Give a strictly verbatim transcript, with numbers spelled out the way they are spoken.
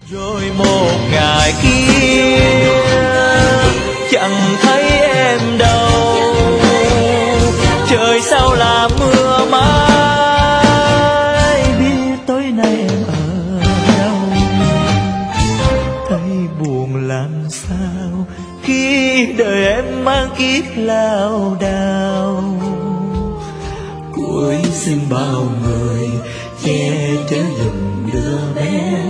Rồi một ngày kia chẳng thấy em đâu, trời sao là mưa mãi, biết tối nay em ở đâu. Thấy buồn làm sao khi đời em mang kiếp lao đao. Cuối xin bao người che chở giùm đứa bé